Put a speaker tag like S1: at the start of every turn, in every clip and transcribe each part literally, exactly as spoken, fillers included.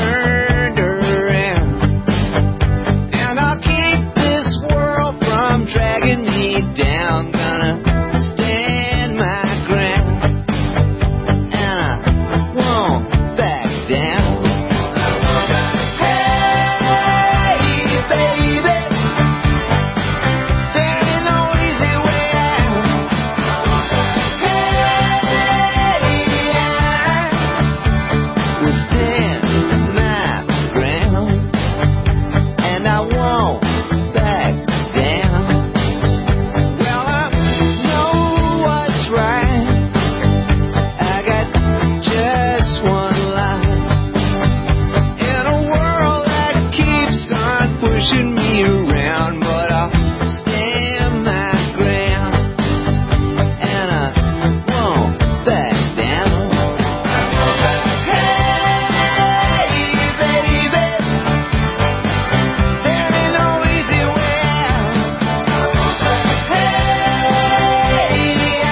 S1: turned around. And I'll keep this world from dragging me down. Gonna stand my ground, and I won't back down. Hey, baby, there ain't no easy way out. Hey, I will stand my ground, and I won't back down. Well, I know what's right. I got just one life in a world that keeps on pushing me around, but I'll stand my ground, and I won't back down. Hey, baby, there ain't no easy way out. Hey, I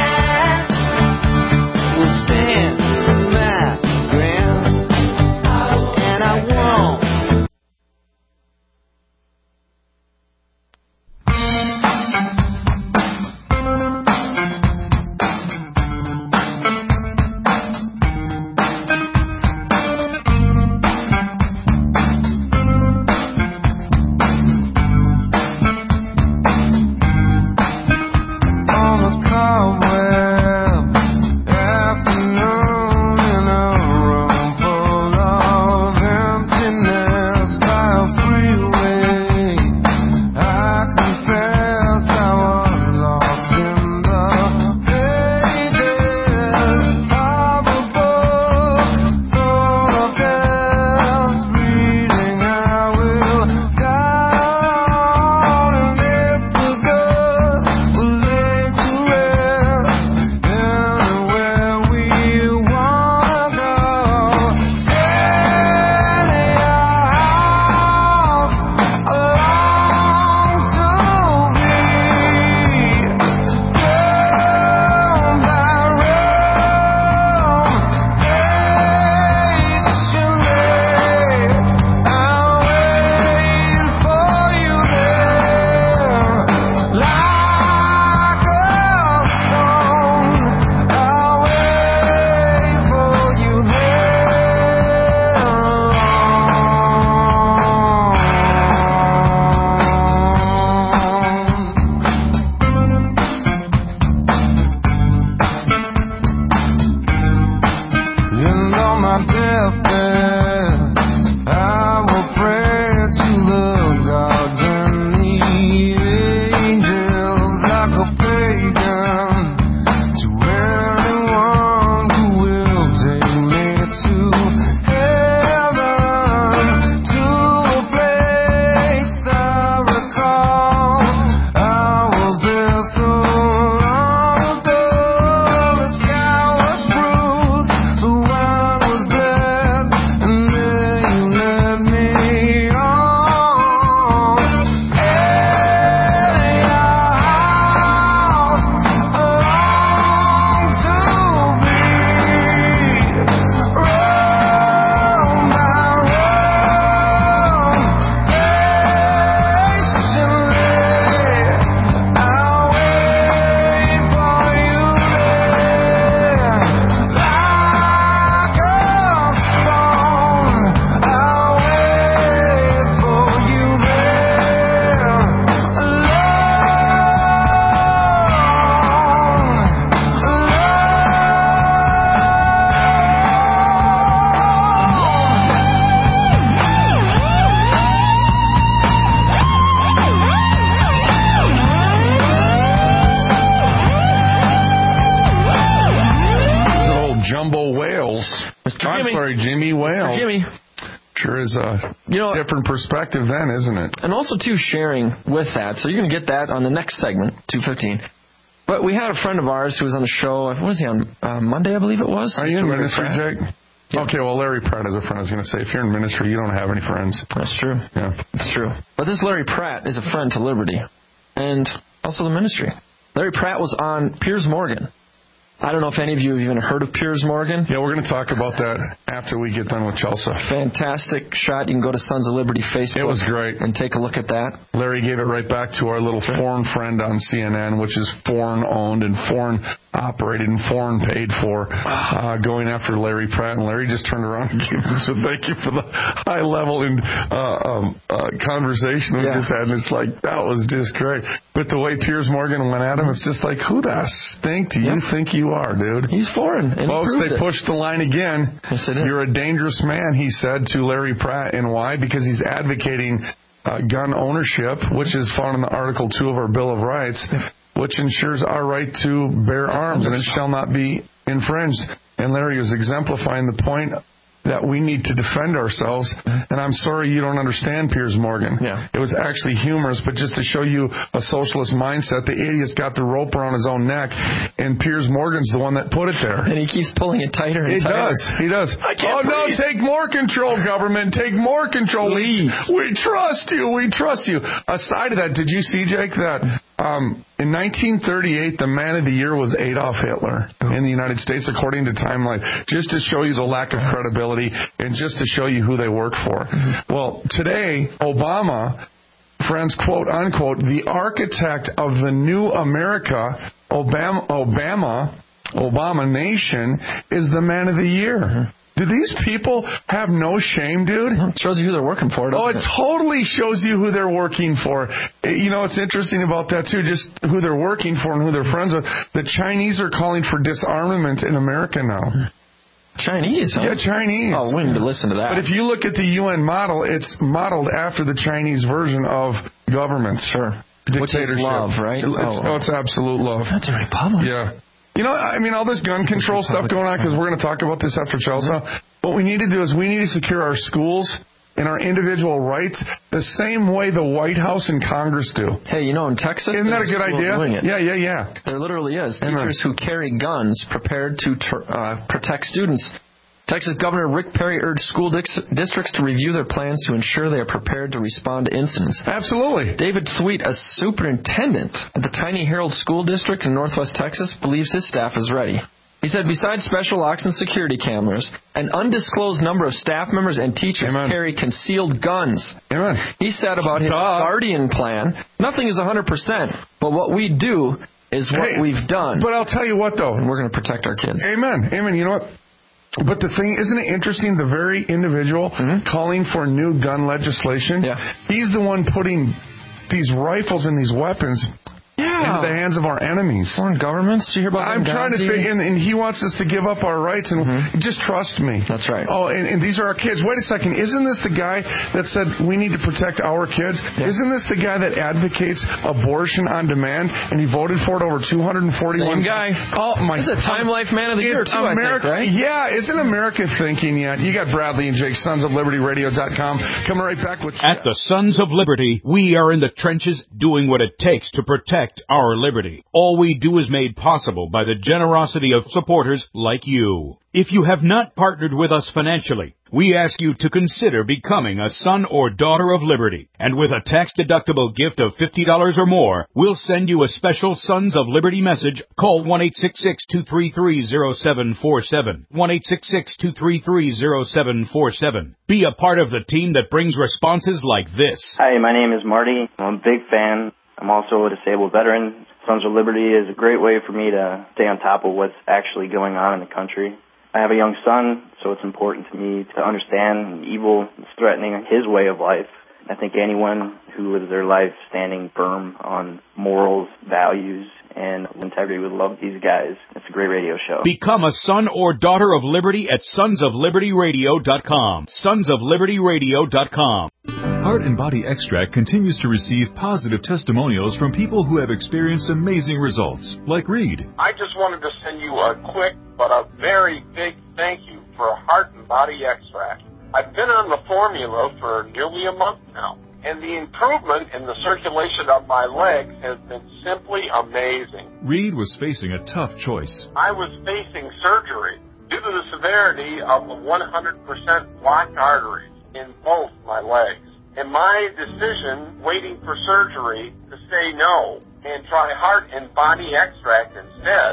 S1: will stand my ground, and I won't. On a cobweb afternoon in a room full of emptiness by a freeway, I confess I was lost in the pages of a book full of tales, reading I will go on, and if the good will lay to rest anywhere we wanna go. Any house I long to be, room by room, patiently I'll wait for you there, like a stone. I'll wait for you And on my deathbed, I will pray to the gods and the angels, like a pagan, to anyone who will take me to heaven, to a place I recall. I was there so long ago. The sky was bruised, the wine was bled, and there you led me on. Any house I long to be, room by room, patiently I'll wait for you there, like a stone. I'll wait for you there,
S2: Old Jumbo Wales.
S3: Mister
S2: I'm
S3: Jimmy.
S2: sorry, Jimmy Wales.
S3: Jimmy.
S2: Sure is a
S3: You know,
S2: different perspective then, isn't it?
S3: and also, too, sharing with that. So you're going to get that on the next segment, two fifteen. But we had a friend of ours who was on the show, what was he, on uh, Monday, I believe it was?
S2: Are you in
S3: Larry
S2: ministry,
S3: Pratt.
S2: Jake? Okay, well, Larry Pratt is a friend. I was going to say, if you're in ministry, you don't have any friends.
S3: That's true.
S2: Yeah.
S3: It's true. But this Larry Pratt is a friend to Liberty and also the ministry. Larry Pratt was on Piers Morgan. I don't know if any of you have even heard of Piers Morgan.
S2: Yeah, we're going to talk about that after we get done with Chelsea.
S3: Fantastic shot. You can go to Sons of Liberty Facebook.
S2: It was great.
S3: And take a look at that.
S2: Larry gave it right back to our little foreign friend on C N N, which is foreign-owned and foreign-operated and foreign-paid for, uh, going after Larry Pratt. And Larry just turned around and gave him, so thank you for the high-level and, uh, um, uh, conversation we
S3: Yeah.
S2: just had. And it's like, that was just great. But the way Piers Morgan went at him, it's just like, who the stink do you
S3: Yeah.
S2: think you are, dude?
S3: He's foreign. And
S2: Folks,
S3: he
S2: they
S3: proved it.
S2: pushed the line again.
S3: Yes, they did.
S2: You're a dangerous man, he said to Larry Pratt. And why? Because he's advocating uh, gun ownership, which is found in the Article two of our Bill of Rights, which ensures our right to bear arms, and it shall not be infringed. And Larry was exemplifying the point that we need to defend ourselves. And I'm sorry you don't understand Piers Morgan.
S3: Yeah.
S2: It was actually humorous, but just to show you a socialist mindset, the idiot's got the rope around his own neck, and Piers Morgan's the one that put it there.
S3: And he keeps pulling it tighter and
S2: He
S3: tighter.
S2: does. He does.
S3: I can't
S2: Oh, no,
S3: breathe.
S2: take more control, government. Take more control.
S3: Please.
S2: We, we trust you. We trust you. Aside of that, did you see, Jake, that um, in nineteen thirty-eight, the man of the year was Adolf Hitler in the United States, according to Time Life, just to show you the lack of credibility and just to show you who they work for. Well, today, Obama, friends, quote, unquote, the architect of the new America, Obama, Obama, Obama nation, is the man of the year. Do these people have no shame, dude?
S3: It shows you who they're working for, doesn't
S2: Oh, it
S3: it?
S2: totally shows you who they're working for. You know, it's interesting about that, too, just who they're working for and who they're friends with. The Chinese are calling for disarmament in America now.
S3: Chinese, huh?
S2: Yeah, Chinese.
S3: Oh, we need to listen to that.
S2: But if you look at the U N model, it's modeled after the Chinese version of government.
S3: Sure. Which is
S2: Dictatorship.
S3: love, right?
S2: It's,
S3: Oh.
S2: oh, it's absolute love.
S3: That's a republic.
S2: Yeah. You know, I mean, all this gun control stuff going on, because we're going to talk about this after Chelsea. What we need to do is we need to secure our schools and our individual rights the same way the White House and Congress do.
S3: Hey, you know, in Texas,
S2: Isn't that a
S3: there's
S2: good
S3: people
S2: idea?
S3: doing it.
S2: Yeah, yeah, yeah.
S3: There literally is.
S2: Amen.
S3: Teachers who carry guns prepared to tr- uh, protect students. Texas Governor Rick Perry urged school dix- districts to review their plans to ensure they are prepared to respond to incidents.
S2: Absolutely.
S3: David Sweet, a superintendent at the Tiny Herald School District in Northwest Texas, believes his staff is ready. He said besides special locks and security cameras, an undisclosed number of staff members and teachers
S2: Amen.
S3: carry concealed guns.
S2: Amen.
S3: He said about his
S2: Duh.
S3: Guardian plan, nothing is one hundred percent, but what we do is what
S2: Hey,
S3: we've done.
S2: But I'll tell you what, though.
S3: And we're going to protect our kids.
S2: Amen. Amen. You know what? But the thing, isn't it interesting, the very individual
S3: Mm-hmm.
S2: calling for new gun legislation,
S3: Yeah.
S2: he's the one putting these rifles and these weapons
S3: Yeah.
S2: into the hands of our enemies.
S3: Foreign governments? You hear about
S2: I'm trying to
S3: Benghazi?
S2: think, and, and he wants us to give up our rights, and
S3: Mm-hmm.
S2: just trust me.
S3: That's right.
S2: Oh, and, and these are our kids. Wait a second. Isn't this the guy that said we need to protect our kids?
S3: Yeah.
S2: Isn't this the guy that advocates abortion on demand, and he voted for it over two hundred forty-one?
S3: Same guy.
S2: Oh, my.
S3: He's a Time Life Man of the Year,
S2: It's
S3: too,
S2: America,
S3: I think, right?
S2: Yeah, isn't America thinking yet? You got Bradley and Jake, sons of liberty radio dot com. Coming right back with...
S4: At the Sons of Liberty, we are in the trenches doing what it takes to protect our liberty. All we do is made possible by the generosity of supporters like you. If you have not partnered with us financially, we ask you to consider becoming a son or daughter of liberty. And with a tax-deductible gift of fifty dollars or more, we'll send you a special Sons of Liberty message. Call one eight six six, two three three, zero seven four seven. one eight six six, two three three, zero seven four seven. Be a part of the team that brings responses like this.
S5: Hi, my name is Marty. I'm a big fan. I'm also a disabled veteran. Sons of Liberty is a great way for me to stay on top of what's actually going on in the country. I have a young son, so it's important to me to understand evil is threatening his way of life. I think anyone who lives their life standing firm on morals, values, and integrity would love these guys. It's a great radio show.
S4: Become a son or daughter of liberty at sons of liberty radio dot com. sons of liberty radio dot com.
S6: Heart and Body Extract continues to receive positive testimonials from people who have experienced amazing results, like Reed.
S7: I just wanted to send you a quick but a very big thank you for Heart and Body Extract. I've been on the formula for nearly a month now, and the improvement in the circulation of my legs has been simply amazing.
S6: Reed was facing a tough choice.
S7: I was facing surgery due to the severity of one hundred percent blocked arteries in both my legs. And my decision, waiting for surgery, to say no and try Heart and Body Extract instead,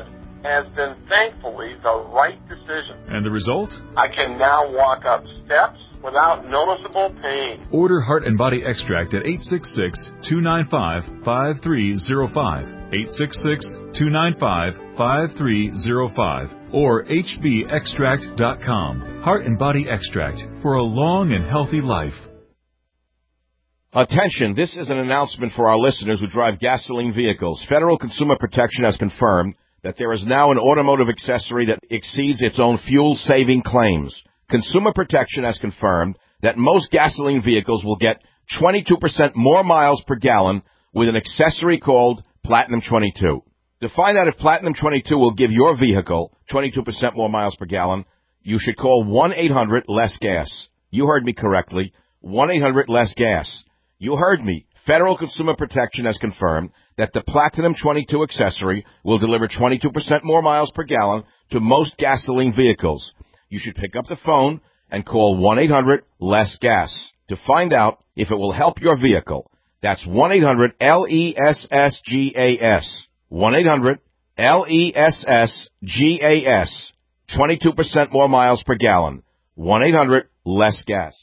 S7: has been thankfully the right decision.
S6: And the result?
S7: I can now walk up steps without noticeable pain.
S6: Order Heart and Body Extract at eight six six, two nine five, five three zero five, eight six six, two nine five, five three zero five, or h b extract dot com. Heart and Body Extract for a long and healthy life.
S8: Attention, this is an announcement for our listeners who drive gasoline vehicles. Federal Consumer Protection has confirmed that there is now an automotive accessory that exceeds its own fuel-saving claims. Consumer Protection has confirmed that most gasoline vehicles will get twenty-two percent more miles per gallon with an accessory called Platinum twenty-two. To find out if Platinum twenty-two will give your vehicle twenty-two percent more miles per gallon, you should call one eight hundred less gas. You heard me correctly, one eight hundred less gas. You heard me. Federal Consumer Protection has confirmed that the Platinum twenty-two accessory will deliver twenty-two percent more miles per gallon to most gasoline vehicles. You should pick up the phone and call one eight hundred less gas to find out if it will help your vehicle. That's one eight hundred L E S S G A S. one eight hundred L E S S G A S. twenty-two percent more miles per gallon. one eight hundred less gas.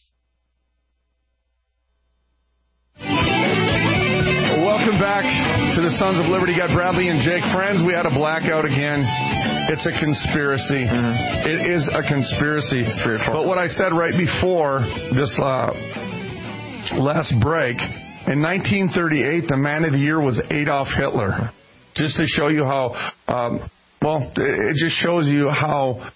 S2: Welcome back to the Sons of Liberty. Got Bradley and Jake. Friends, we had a blackout again. It's a conspiracy. Mm-hmm. It is a conspiracy. But what I said right before this uh, last break, in nineteen thirty-eight, the man of the year was Adolf Hitler. Just to show you how, um, well, it just shows you how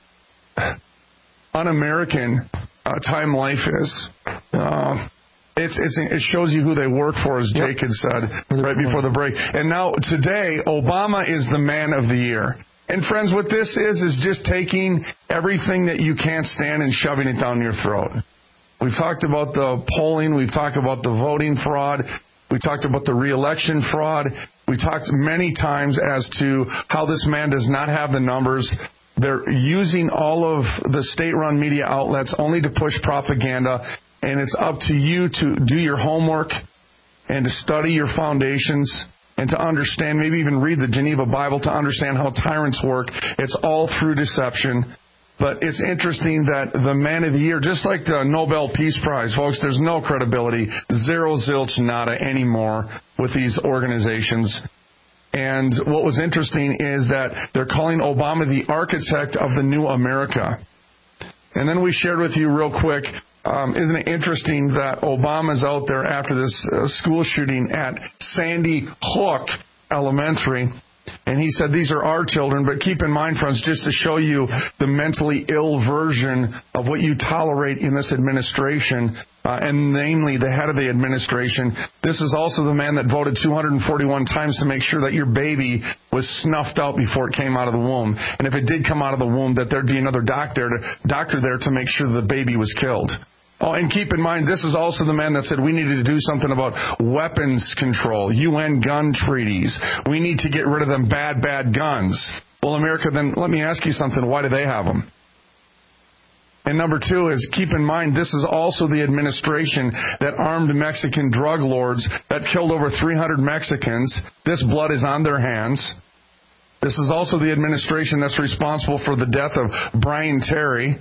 S2: un-American uh, Time Life is. Uh, It's, it's, it shows you who they work for, as Jake had said right before the break. And now, today, Obama is the man of the year. And friends, what this is, is just taking everything that you can't stand and shoving it down your throat. We've talked about the polling. We've talked about the voting fraud. We talked about the re-election fraud. We talked many times as to how this man does not have the numbers. They're using all of the state-run media outlets only to push propaganda. And it's up to you to do your homework and to study your foundations and to understand, maybe even read the Geneva Bible to understand how tyrants work. It's all through deception. But it's interesting that the man of the year, just like the Nobel Peace Prize, folks, there's no credibility, zero zilch nada anymore with these organizations. And what was interesting is that they're calling Obama the architect of the new America. And then we shared with you real quick, Um, isn't it interesting that Obama's out there after this uh, school shooting at Sandy Hook Elementary, and he said these are our children, but keep in mind, friends, just to show you the mentally ill version of what you tolerate in this administration, uh, and namely the head of the administration. This is also the man that voted two hundred forty-one times to make sure that your baby was snuffed out before it came out of the womb. And if it did come out of the womb, that there'd be another doctor, to, doctor there to make sure the baby was killed. Oh, and keep in mind, this is also the man that said we needed to do something about weapons control, U N gun treaties. We need to get rid of them bad, bad guns. Well, America, then let me ask you something. Why do they have them? And number two is, keep in mind, this is also the administration that armed Mexican drug lords that killed over three hundred Mexicans. This blood is on their hands. This is also the administration that's responsible for the death of Brian Terry.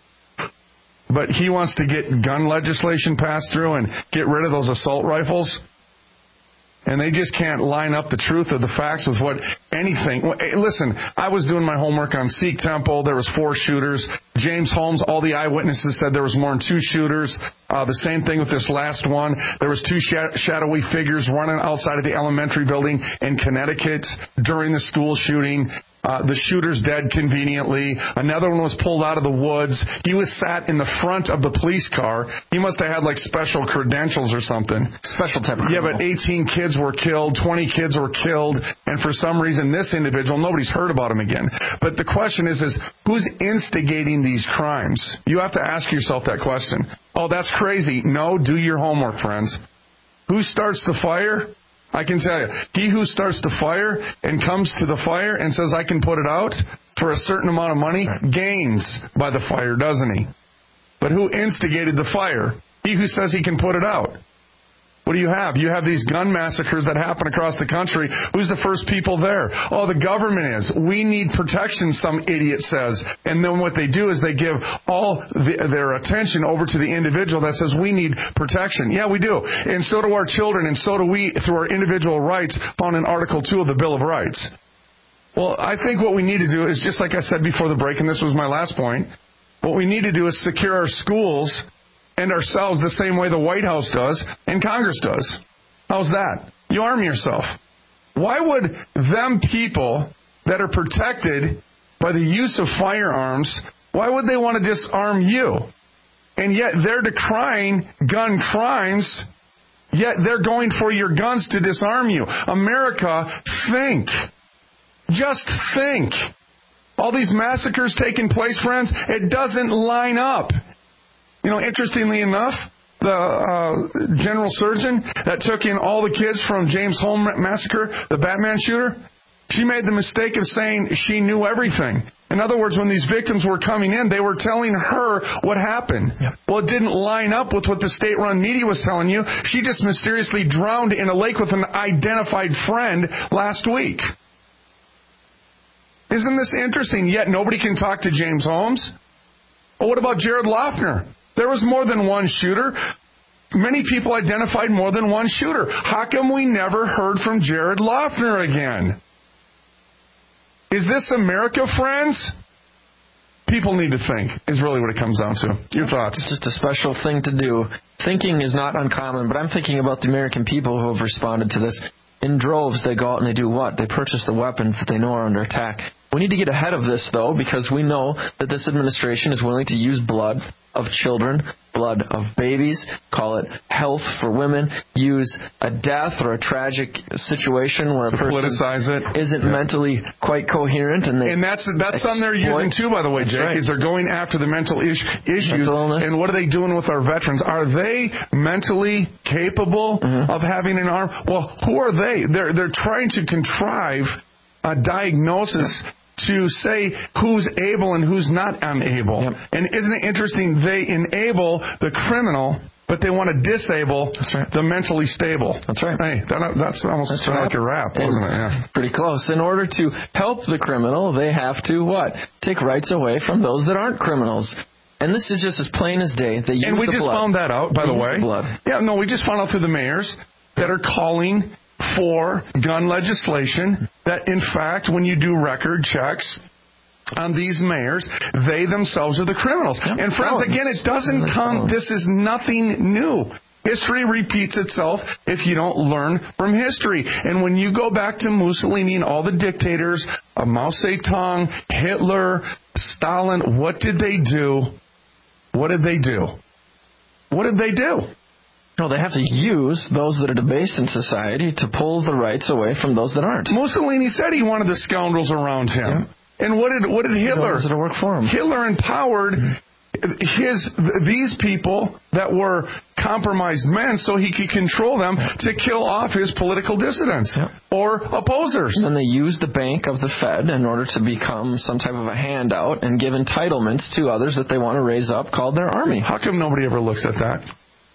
S2: But he wants to get gun legislation passed through and get rid of those assault rifles. And they just can't line up the truth of the facts with what anything. Listen, I was doing my homework on Sikh Temple. There was four shooters. James Holmes, all the eyewitnesses said there was more than two shooters. Uh, the same thing with this last one. There was two sh- shadowy figures running outside of the elementary building in Connecticut during the school shooting. Uh, the shooter's dead conveniently. Another one was pulled out of the woods. He was sat in the front of the police car. He must have had like special credentials or something.
S3: Special type of
S2: Yeah,
S3: criminal.
S2: but eighteen kids were killed, twenty kids were killed, and for some reason this individual, nobody's heard about him again. But the question is, is who's instigating these crimes? You have to ask yourself that question. Oh, that's crazy. No, do your homework, friends. Who starts the fire? I can tell you, he who starts the fire and comes to the fire and says, I can put it out for a certain amount of money, gains by the fire, doesn't he? But who instigated the fire? He who says he can put it out. What do you have? You have these gun massacres that happen across the country. Who's the first people there? Oh, the government is. We need protection, some idiot says. And then what they do is they give all the, their attention over to the individual that says we need protection. Yeah, we do. And so do our children, and so do we through our individual rights found in Article two of the Bill of Rights. Well, I think what we need to do is, just like I said before the break, and this was my last point, what we need to do is secure our schools and ourselves the same way the White House does and Congress does. How's that? You arm yourself. Why would them people that are protected by the use of firearms, why would they want to disarm you? And yet they're decrying gun crimes, yet they're going for your guns to disarm you. America, think. Just think. All these massacres taking place, friends, it doesn't line up. You know, interestingly enough, the uh, general surgeon that took in all the kids from James Holm massacre, the Batman shooter, she made the mistake of saying she knew everything. In other words, when these victims were coming in, they were telling her what happened. Yep. Well, it didn't line up with what the state-run media was telling you. She just mysteriously drowned in a lake with an identified friend last week. Isn't this interesting? Yet nobody can talk to James Holmes. Well, what about Jared Loughner? There was more than one shooter. Many people identified more than one shooter. How come we never heard from Jared Loughner again? Is this America, friends? People need to think, is really what it comes down to. Your thoughts?
S3: It's just a special thing to do. Thinking is not uncommon, but I'm thinking about the American people who have responded to this. In droves, they go out and they do what? They purchase the weapons that they know are under attack. We need to get ahead of this, though, because we know that this administration is willing to use blood of children, blood of babies, call it health for women, use a death or a tragic situation where a person
S2: politicize it.
S3: isn't yeah. mentally quite coherent. And, they
S2: and that's that's something they're using, too, by the way, Jake, right. is they're going after the mental is- issues.
S3: Mental
S2: and what are they doing with our veterans? Are they mentally capable mm-hmm. of having an arm? Well, who are they? They're, they're trying to contrive a diagnosis to say who's able and who's not unable. Yep. And isn't it interesting? They enable the criminal, but they want to disable right. the mentally stable.
S3: That's right.
S2: Hey, that, that's almost that's like a rap, wasn't it? Yeah.
S3: Pretty close. In order to help the criminal, they have to what? Take rights away from those that aren't criminals. And this is just as plain as day. They use
S2: and we
S3: the
S2: just
S3: blood.
S2: found that out, by
S3: they
S2: the way.
S3: The blood.
S2: Yeah, no, we just found out through the mayors that are calling for gun legislation that, in fact, when you do record checks on these mayors, they themselves are the criminals. Yep. And friends, again, it doesn't come, this is nothing new. History repeats itself if you don't learn from history. And when you go back to Mussolini and all the dictators, uh, Mao Zedong, Hitler, Stalin, what did they do? What did they do? What did they do?
S3: No, they have to use those that are debased in society to pull the rights away from those that aren't.
S2: Mussolini said he wanted the scoundrels around him. Yeah. And what did what did Hitler?
S3: Did it work for him?
S2: Hitler empowered his these people that were compromised men so he could control them to kill off his political dissidents yeah. or opposers.
S3: And then they used the bank of the Fed in order to become some type of a handout and give entitlements to others that they want to raise up called their army.
S2: How come nobody ever looks at that?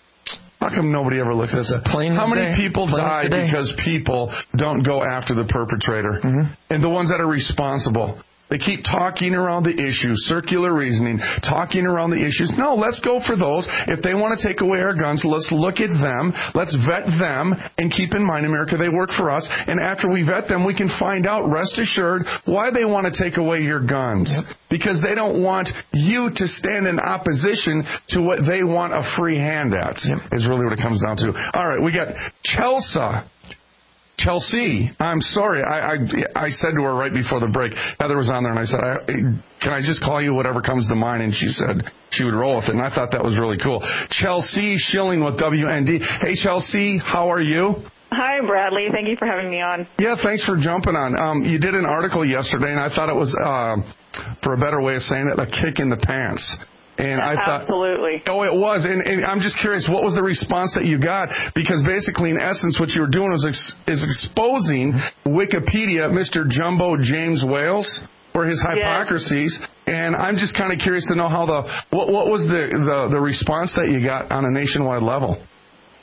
S2: How come nobody ever looks at that? How many
S3: day.
S2: people
S3: Plain
S2: die because people don't go after the perpetrator? Mm-hmm. And the ones that are responsible. They keep talking around the issues, circular reasoning, talking around the issues. No, let's go for those. If they want to take away our guns, let's look at them. Let's vet them. And keep in mind, America, they work for us. And after we vet them, we can find out, rest assured, why they want to take away your guns. Yep. Because they don't want you to stand in opposition to what they want a free hand at, yep. is really what it comes down to. All right, we got Chelsea. Chelsea, I'm sorry. I, I I said to her right before the break, Heather was on there, and I said, I, can I just call you whatever comes to mind? And she said she would roll with it, and I thought that was really cool. Chelsea Schilling with W N D. Hey, Chelsea, how are you?
S9: Hi, Bradley. Thank you for having me on.
S2: Yeah, thanks for jumping on. Um, you did an article yesterday, and I thought it was, uh, for a better way of saying it, a kick in the pants. And I thought,
S9: absolutely.
S2: Oh, it was. And, and I'm just curious, what was the response that you got? Because basically, in essence, what you were doing was ex- is exposing Wikipedia, Mister Jumbo James Wales, for his hypocrisies. Yes. And I'm just kind of curious to know how the what, what was the, the, the response that you got on a nationwide level?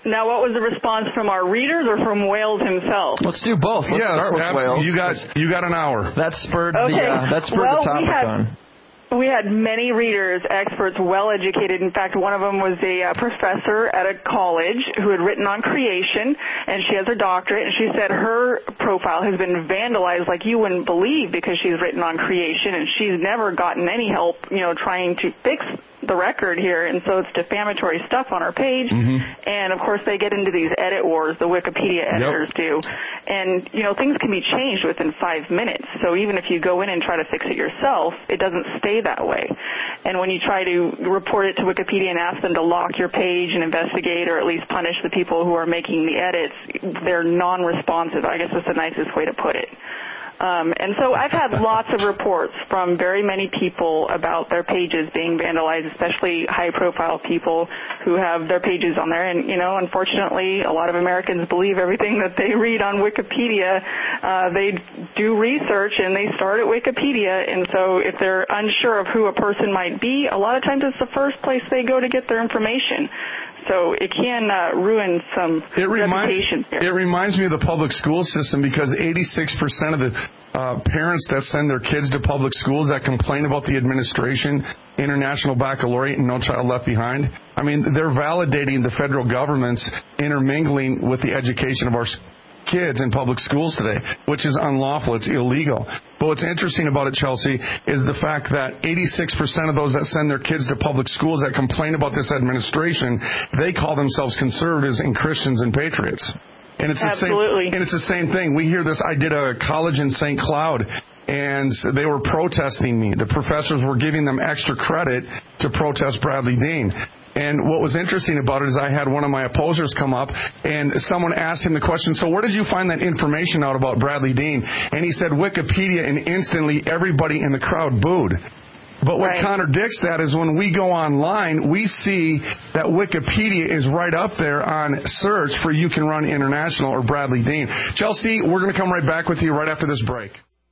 S9: Now, what was the response from our readers or from Wales himself?
S3: Let's do both. Let's
S2: yes,
S3: start with
S2: abs-
S3: Wales.
S2: You got you got an hour.
S3: That spurred
S9: Okay.
S3: the uh, that spurred
S9: well,
S3: the topic
S9: we had,
S3: on.
S9: We had many readers, experts, well-educated. In fact, one of them was a uh, professor at a college who had written on creation, and she has her doctorate, and she said her profile has been vandalized like you wouldn't believe because she's written on creation, and she's never gotten any help, you know, trying to fix the record here, and so it's defamatory stuff on our page.
S2: Mm-hmm.
S9: And, of course, they get into these edit wars, the Wikipedia editors
S2: Yep.
S9: do. And, you know, things can be changed within five minutes. So even if you go in and try to fix it yourself, it doesn't stay that way. And when you try to report it to Wikipedia and ask them to lock your page and investigate or at least punish the people who are making the edits, they're non-responsive. I guess that's the nicest way to put it. Um, and so I've had lots of reports from very many people about their pages being vandalized, especially high-profile people who have their pages on there. And, you know, unfortunately, a lot of Americans believe everything that they read on Wikipedia. Uh, they do research, and they start at Wikipedia. And so if they're unsure of who a person might be, a lot of times it's the first place they go to get their information. So it can uh, ruin some
S2: It reminds,
S9: reputations here.
S2: it reminds me of the public school system because eighty-six percent of the uh, parents that send their kids to public schools that complain about the administration, International Baccalaureate, and No Child Left Behind, I mean, they're validating the federal government's intermingling with the education of our kids in public schools today, which is unlawful. It's illegal. But what's interesting about it, Chelsea, is the fact that eighty-six percent of those that send their kids to public schools that complain about this administration, they call themselves conservatives and Christians and patriots. And it's
S9: Absolutely.
S2: the same, and it's the same thing. We hear this. I did a college in Saint Cloud, and they were protesting me. The professors were giving them extra credit to protest Bradley Dean. And what was interesting about it is I had one of my opposers come up, and someone asked him the question, so where did you find that information out about Bradley Dean? And he said Wikipedia, and instantly everybody in the crowd booed. But what
S9: Right.
S2: contradicts that is when we go online, we see that Wikipedia is right up there on search for You Can Run International or Bradley Dean. Chelsea, we're going to come right back with you right after this break.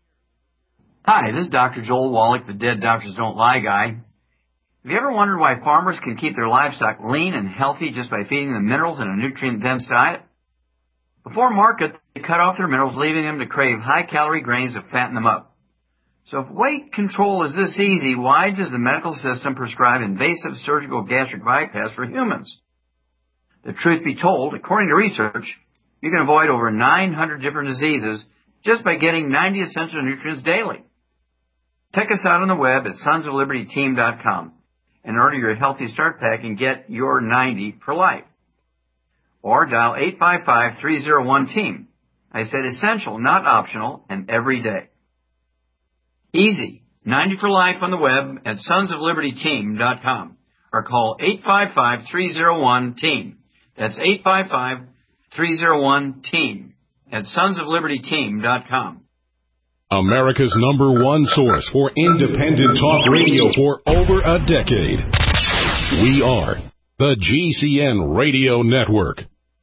S10: Hi, this is Doctor Joel Wallach, the Dead Doctors Don't Lie guy. Have you ever wondered why farmers can keep their livestock lean and healthy just by feeding them minerals in a nutrient-dense diet? Before market, they cut off their minerals, leaving them to crave high-calorie grains to fatten them up. So if weight control is this easy, why does the medical system prescribe invasive surgical gastric bypass for humans? The truth be told, according to research, you can avoid over nine hundred different diseases just by getting ninety essential nutrients daily. Check us out on the web at sons of liberty team dot com and order your Healthy Start Pack and get your ninety for life. Or dial eight five five, three zero one, team. I said essential, not optional, and every day. Easy. ninety for life on the web at sons of liberty team dot com or call eight five five, three zero one, team. That's eight five five, three zero one, team at sons of liberty team dot com.
S11: America's number one source for independent talk radio for over a decade. We are the G C N Radio Network.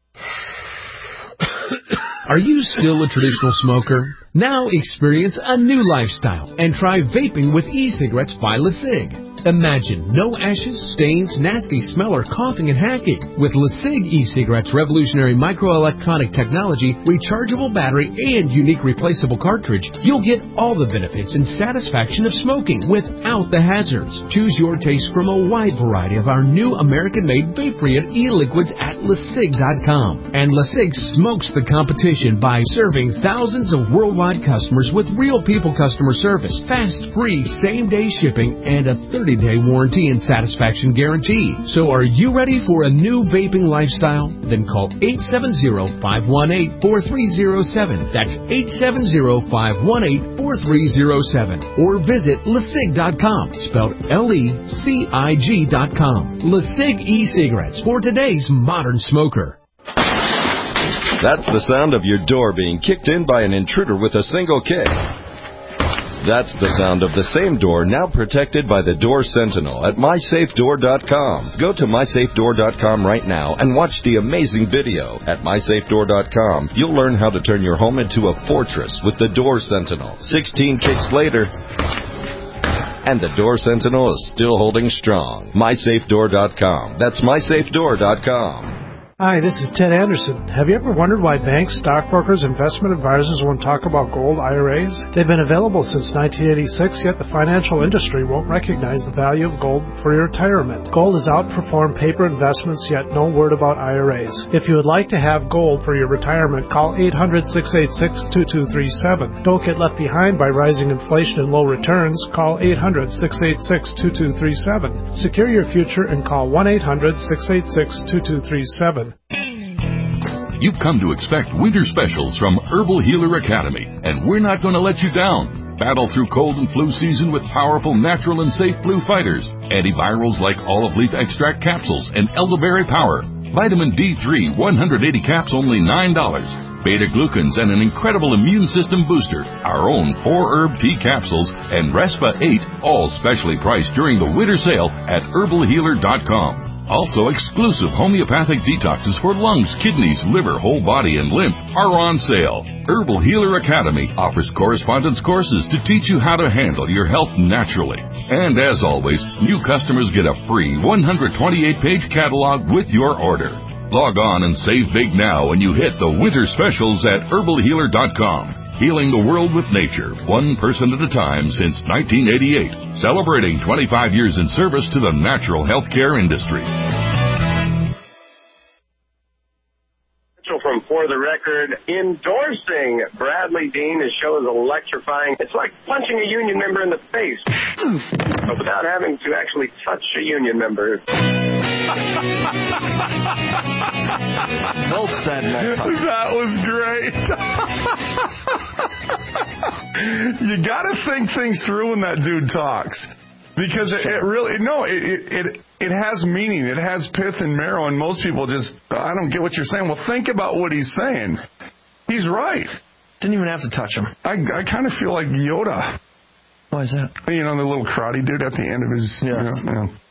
S12: Are you still a traditional smoker? Now experience a new lifestyle and try vaping with e-cigarettes by LeSig. Imagine no ashes, stains, nasty smell, or coughing and hacking. With LeSig e-cigarettes' revolutionary microelectronic technology, rechargeable battery, and unique replaceable cartridge, you'll get all the benefits and satisfaction of smoking without the hazards. Choose your taste from a wide variety of our new American-made vape-free e-liquids at LeSig dot com. And LeSig smokes the competition by serving thousands of worldwide customers with real people customer service, fast, free, same-day shipping, and a thirty-day warranty and satisfaction guarantee. So are you ready for a new vaping lifestyle? Then call eight seven zero, five one eight, four three zero seven. That's eight seven zero, five one eight, four three zero seven. Or visit LeSig dot com, spelled L E C I G dot com. LeSig e-cigarettes for today's modern smoker.
S13: That's the sound of your door being kicked in by an intruder with a single kick. That's the sound of the same door now protected by the Door Sentinel at my safe door dot com. Go to my safe door dot com right now and watch the amazing video. At my safe door dot com, you'll learn how to turn your home into a fortress with the Door Sentinel. sixteen kicks later, and the Door Sentinel is still holding strong. my safe door dot com. That's my safe door dot com.
S14: Hi, this is Ted Anderson. Have you ever wondered why banks, stockbrokers, investment advisors won't talk about gold I R As? They've been available since nineteen eighty-six, yet the financial industry won't recognize the value of gold for your retirement. Gold has outperformed paper investments, yet no word about I R As. If you would like to have gold for your retirement, call eight hundred, six eight six, two two three seven. Don't get left behind by rising inflation and low returns. Call eight hundred, six eight six, two two three seven. Secure your future and call one eight hundred, six eight six, two two three seven.
S15: You've come to expect winter specials from Herbal Healer Academy, and we're not going to let you down. Battle through cold and flu season with powerful, natural, and safe flu fighters. Antivirals like olive leaf extract capsules and elderberry power. Vitamin D three, one hundred eighty caps, only nine dollars. Beta-glucans and an incredible immune system booster. Our own four-herb tea capsules and Respa eight, all specially priced during the winter sale at herbal healer dot com. Also, exclusive homeopathic detoxes for lungs, kidneys, liver, whole body, and lymph are on sale. Herbal Healer Academy offers correspondence courses to teach you how to handle your health naturally. And as always, new customers get a free one hundred twenty-eight page catalog with your order. Log on and save big now when you hit the winter specials at herbal healer dot com. Healing the world with nature, one person at a time since nineteen eighty-eight. Celebrating twenty-five years in service to the natural healthcare industry.
S7: From For the Record, endorsing Bradley Dean. His show is electrifying. It's like punching a union member in the face, but without having to actually touch a union member.
S3: Well said, Matt.
S2: That was great. You got to think things through when that dude talks, because it, it really no, it, it it has meaning. It has pith and marrow, and most people just, I don't get what you're saying. Well, think about what he's saying. He's right.
S3: Didn't even have to touch him.
S2: I I kind of feel like Yoda.
S3: Why is that?
S2: You know, the little karate dude at the end of his.
S3: Yes.
S2: You know, yeah.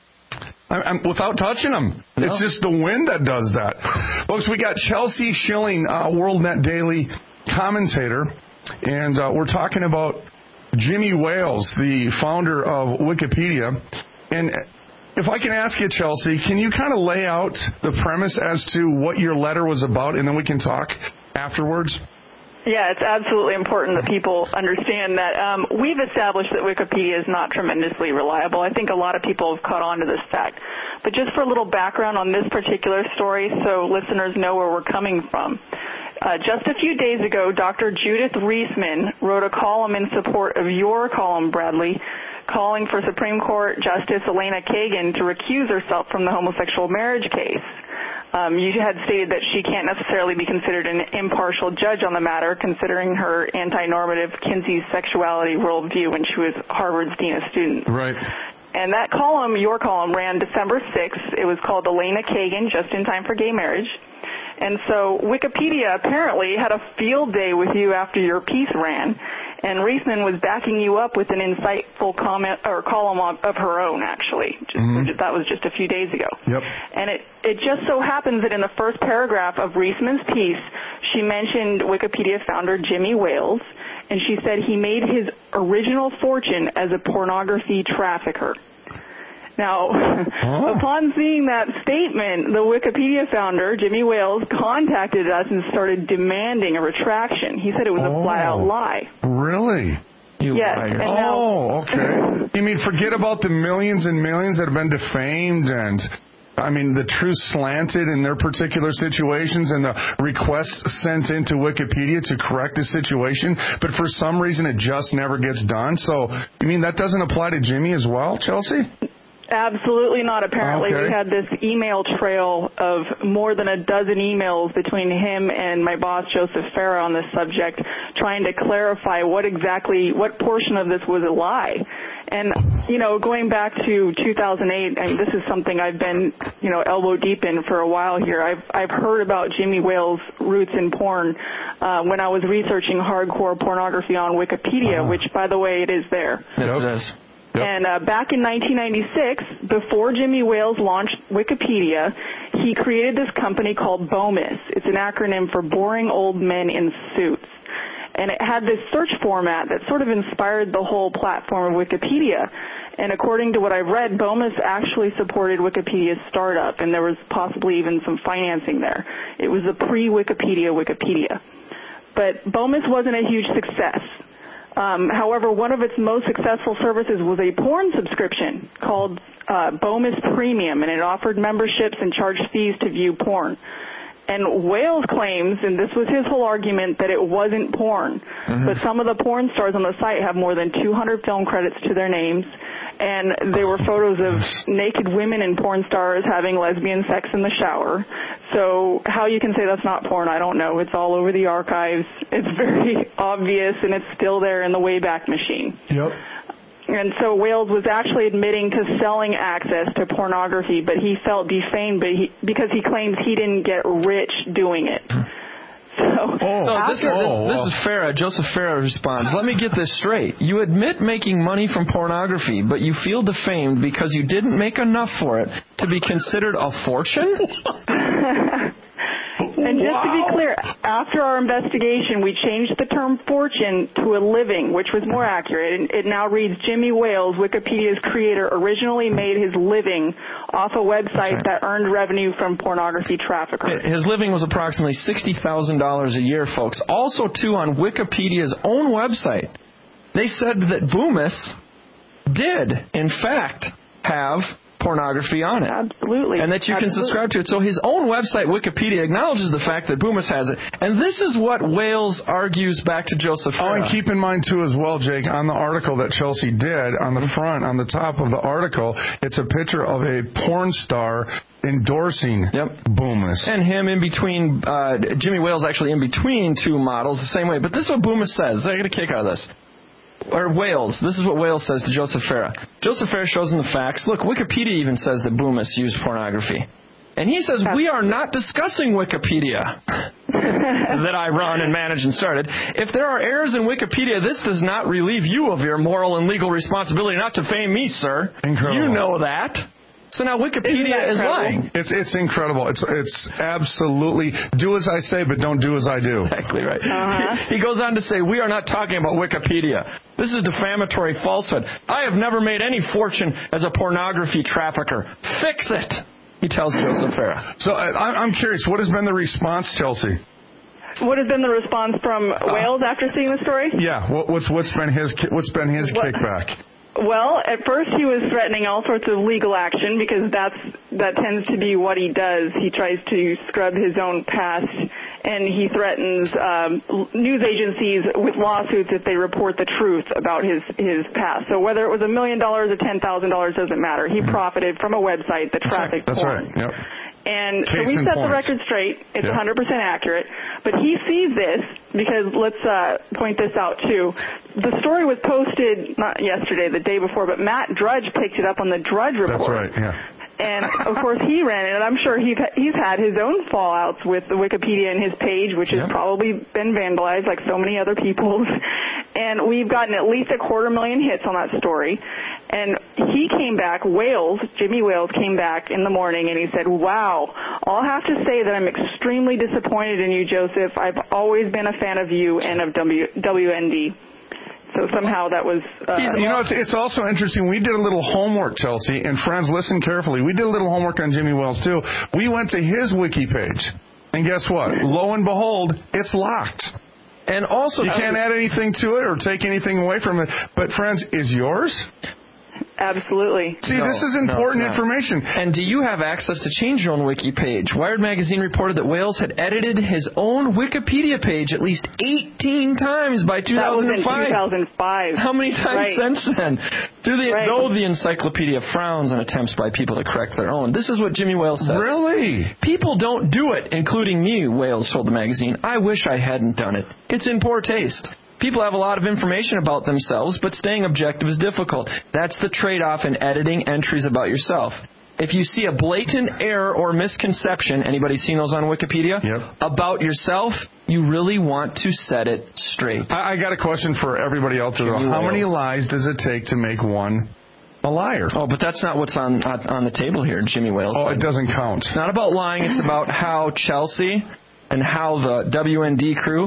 S2: I'm, I'm, without touching them. No. It's just the wind that does that. Folks, we got Chelsea Schilling, uh, WorldNet Daily commentator, and uh, we're talking about Jimmy Wales, the founder of Wikipedia. And if I can ask you, Chelsea, can you kind of lay out the premise as to what your letter was about, and then we can talk afterwards?
S9: Yeah, it's absolutely important that people understand that um, we've established that Wikipedia is not tremendously reliable. I think a lot of people have caught on to this fact. But just for a little background on this particular story so listeners know where we're coming from. Uh, just a few days ago, Doctor Judith Reisman wrote a column in support of your column, Bradley, calling for Supreme Court Justice Elena Kagan to recuse herself from the homosexual marriage case. Um, you had stated that she can't necessarily be considered an impartial judge on the matter, considering her anti-normative Kinsey's sexuality worldview when she was Harvard's dean of students.
S2: Right.
S9: And that column, your column, ran December sixth. It was called Elena Kagan, Just in Time for Gay Marriage. And so Wikipedia apparently had a field day with you after your piece ran, and Reisman was backing you up with an insightful comment or column of, of her own, actually. Just, mm-hmm. That was just a few days ago.
S2: Yep.
S9: And it, it just so happens that in the first paragraph of Reisman's piece, she mentioned Wikipedia founder Jimmy Wales, and she said he made his original fortune as a pornography trafficker. Now, oh. upon seeing that statement, the Wikipedia founder, Jimmy Wales, contacted us and started demanding a retraction. He said it was
S2: oh.
S9: a flat-out lie.
S2: Really?
S3: You
S9: yes.
S3: liar.
S9: And now,
S2: oh, okay. You mean forget about the millions and millions that have been defamed and, I mean, the truth slanted in their particular situations and the requests sent into Wikipedia to correct the situation, but for some reason it just never gets done. So, you mean that doesn't apply to Jimmy as well, Chelsea?
S9: Absolutely not. Apparently,
S2: okay.
S9: we had this email trail of more than a dozen emails between him and my boss, Joseph Farah, on this subject, trying to clarify what exactly, what portion of this was a lie. And, you know, going back to two thousand eight, I mean, this is something I've been, you know, elbow deep in for a while here. I've I've heard about Jimmy Wales' roots in porn uh, when I was researching hardcore pornography on Wikipedia, uh-huh. which, by the way, it is there.
S3: Yes, it is.
S2: Yep.
S9: And uh, back in nineteen ninety-six, before Jimmy Wales launched Wikipedia, he created this company called BOMIS. It's an acronym for Boring Old Men in Suits. And it had this search format that sort of inspired the whole platform of Wikipedia. And according to what I've read, Bomis actually supported Wikipedia's startup, and there was possibly even some financing there. It was a pre-Wikipedia Wikipedia. But Bomis wasn't a huge success. Um, however, one of its most successful services was a porn subscription called uh, Bomis Premium, and it offered memberships and charged fees to view porn. And Wales claims, and this was his whole argument, that it wasn't porn. Mm-hmm. But some of the porn stars on the site have more than two hundred film credits to their names, and there were photos of naked women and porn stars having lesbian sex in the shower. So how you can say that's not porn, I don't know. It's all over the archives. It's very obvious, and it's still there in the Wayback Machine.
S2: Yep.
S9: And so Wales was actually admitting to selling access to pornography, but he felt defamed but he, because he claims he didn't get rich doing it. So,
S3: oh, so this, is, this, this is Farah. Joseph Farah responds, let me get this straight. You admit making money from pornography, but you feel defamed because you didn't make enough for it to be considered a fortune?
S9: And just wow. to be clear, after our investigation, we changed the term fortune to a living, which was more accurate. And it now reads, Jimmy Wales, Wikipedia's creator, originally made his living off a website right. that earned revenue from pornography traffickers.
S3: His living was approximately sixty thousand dollars a year, folks. Also, too, on Wikipedia's own website, they said that Bomis did, in fact, have pornography on it.
S9: Absolutely.
S3: And that you can
S9: Absolutely.
S3: subscribe to it. So his own website, Wikipedia, acknowledges the fact that Bomis has it. And this is what Wales argues back to Joseph Farah.
S2: Oh, and keep in mind, too, as well, Jake, on the article that Chelsea did, on the front, on the top of the article, it's a picture of a porn star endorsing
S3: yep.
S2: Bomis.
S3: And him in between, uh, Jimmy Wales actually in between two models the same way. But this is what Bomis says. I get a kick out of this. Or Wales. This is what Wales says to Joseph Farah. Joseph Farah shows him the facts. Look, Wikipedia even says that Bomis used pornography. And he says, we are not discussing Wikipedia that I run and manage and started. If there are errors in Wikipedia, this does not relieve you of your moral and legal responsibility not to fame me, sir.
S2: Incredible.
S3: You know that. So now Wikipedia is lying.
S2: It's it's incredible. It's it's absolutely do as I say, but don't do as I do.
S3: Exactly right.
S9: Uh-huh.
S3: He, he goes on to say, we are not talking about Wikipedia. This is defamatory falsehood. I have never made any fortune as a pornography trafficker. Fix it, he tells Joseph Farah.
S2: So I, I'm curious, what has been the response, Chelsea?
S9: What has been the response from uh, Wales after seeing the story?
S2: Yeah. What, what's what's been his what's been his what? kickback?
S9: Well, at first he was threatening all sorts of legal action because that's that tends to be what he does. He tries to scrub his own past, and he threatens um, news agencies with lawsuits if they report the truth about his his past. So whether it was a million dollars or ten thousand dollars doesn't matter. He profited from a website that trafficked
S2: That's
S9: porn.
S2: right. That's right. Yep.
S9: And
S2: Case
S9: so we set
S2: points.
S9: the record straight. It's
S2: yep.
S9: one hundred percent accurate. But he sees this because, let's uh, point this out, too. The story was posted, not yesterday, the day before, but Matt Drudge picked it up on the Drudge Report.
S2: That's right, yeah.
S9: And, of course, he ran it, and I'm sure he's, he's had his own fallouts with the Wikipedia and his page, which
S2: yep.
S9: has probably been vandalized like so many other people's. And we've gotten at least a quarter million hits on that story. And he came back, Wales, Jimmy Wales came back in the morning, and he said, wow, I'll have to say that I'm extremely disappointed in you, Joseph. I've always been a fan of you and of w, W N D. So somehow that was... Uh,
S2: you know, it's, it's also interesting. We did a little homework, Chelsea, and friends, listen carefully. We did a little homework on Jimmy Wales, too. We went to his wiki page, and guess what? Lo and behold, it's locked.
S3: And also...
S2: You can't add anything to it or take anything away from it. But, friends, is yours?
S9: Absolutely.
S2: See,
S3: no,
S2: this is important
S3: no,
S2: information.
S3: And do you have access to change your own wiki page? Wired Magazine reported that Wales had edited his own Wikipedia page at least eighteen times by two thousand five.
S9: That was in two thousand five.
S3: How many times
S9: right.
S3: since then? Do the,
S9: right.
S3: Though the encyclopedia frowns on attempts by people to correct their own. This is what Jimmy Wales said.
S2: Really?
S3: People don't do it, including me, Wales told the magazine. I wish I hadn't done it. It's in poor taste. People have a lot of information about themselves, but staying objective is difficult. That's the trade-off in editing entries about yourself. If you see a blatant error or misconception, anybody seen those on Wikipedia?
S2: Yep.
S3: About yourself, you really want to set it straight.
S2: I, I got a question for everybody else. How
S3: Wales.
S2: many lies does it take to make one a liar?
S3: Oh, but that's not what's on on, on the table here, Jimmy Wales.
S2: Oh, it doesn't count.
S3: It's not about lying. It's about how Chelsea and how the W N D crew